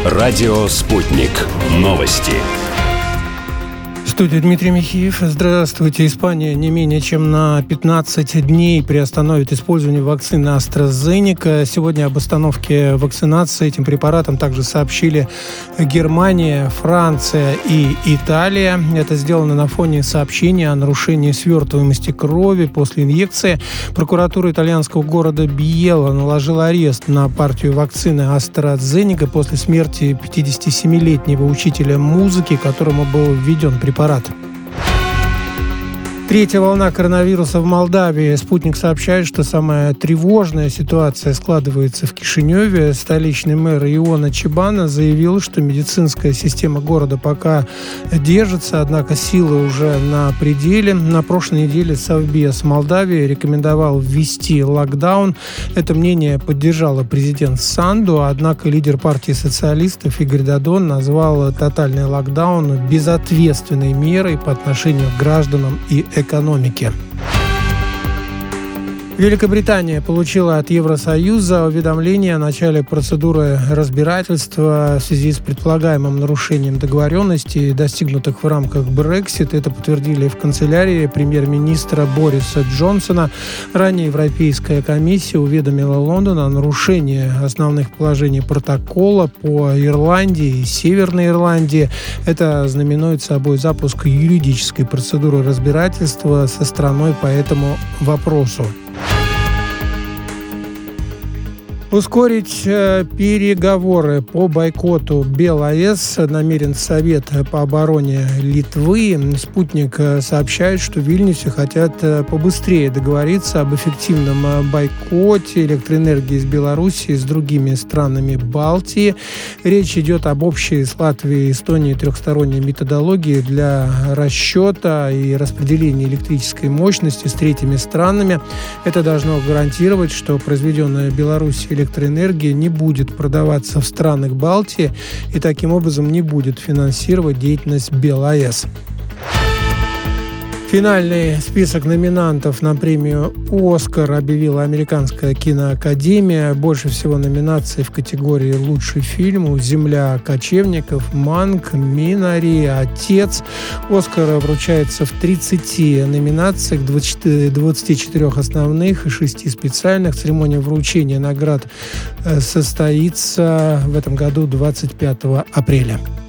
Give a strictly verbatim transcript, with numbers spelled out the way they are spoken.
Радио «Спутник». Новости. В студии Дмитрий Михеев. Здравствуйте. Испания не менее чем на пятнадцать дней приостановит использование вакцины AstraZeneca. Сегодня об остановке вакцинации этим препаратом также сообщили Германия, Франция и Италия. Это сделано на фоне сообщения о нарушении свертываемости крови после инъекции. Прокуратура итальянского города Бьелла наложила арест на партию вакцины AstraZeneca после смерти пятидесятисемилетнего учителя музыки, которому был введен препарат. Третья волна коронавируса в Молдавии. «Спутник» сообщает, что самая тревожная ситуация складывается в Кишиневе. Столичный мэр Иона Чебана заявил, что медицинская система города пока держится, однако силы уже на пределе. На прошлой неделе Совбез Молдавии рекомендовал ввести локдаун. Это мнение поддержала президент Санду, однако лидер партии социалистов Игорь Додон назвал тотальный локдаун безответственной мерой по отношению к гражданам и экономики. Великобритания получила от Евросоюза уведомление о начале процедуры разбирательства в связи с предполагаемым нарушением договоренностей, достигнутых в рамках Brexit. Это подтвердили в канцелярии премьер-министра Бориса Джонсона. Ранее Европейская комиссия уведомила Лондон о нарушении основных положений протокола по Ирландии и Северной Ирландии. Это знаменует собой запуск юридической процедуры разбирательства со страной по этому вопросу. Ускорить переговоры по бойкоту БелАЭС намерен Совет по обороне Литвы. «Спутник» сообщает, что в Вильнюсе хотят побыстрее договориться об эффективном бойкоте электроэнергии из Белоруссии с другими странами Балтии. Речь идет об общей с Латвией и Эстонией трехсторонней методологии для расчета и распределения электрической мощности с третьими странами. Это должно гарантировать, что произведенная Белоруссией электроэнергия не будет продаваться в странах Балтии и таким образом не будет финансировать деятельность БелАЭС. Финальный список номинантов на премию «Оскар» объявила Американская киноакадемия. Больше всего номинаций в категории «Лучший фильм» у «Земля кочевников», «Манк», «Минари», «Отец». «Оскар» вручается в тридцати номинациях, двадцати четырёх основных и шести специальных. Церемония вручения наград состоится в этом году двадцать пятого апреля.